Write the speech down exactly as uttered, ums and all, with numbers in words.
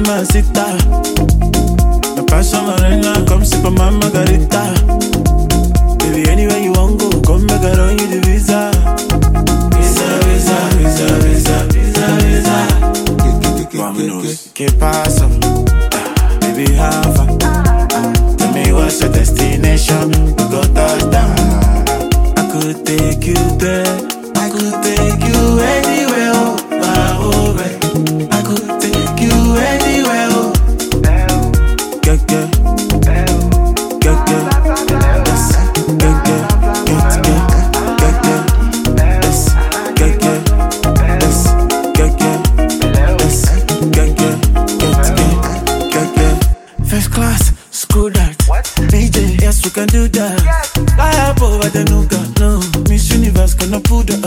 mamacita. Me paso morena, come sip on my margarita. Baby, anywhere you want go, come back, I run you the visa. Visa, visa, visa, visa, visa, visa. Vámonos, ¿qué pasa? Baby, have fun. Tell me what's your destination. We go touchdown. I could take you there. I could take you anywhere, oh, my over. I could take you anywhere, oh. Get, get, get, get, yes, get, get, get, get, get, get, yes, get, get, yes, get, get, yes, get, get, get, get, get, get. First class, screw that. D J, yes, we can do that. Fly up over the nougat, no. Miss Universe gonna put that.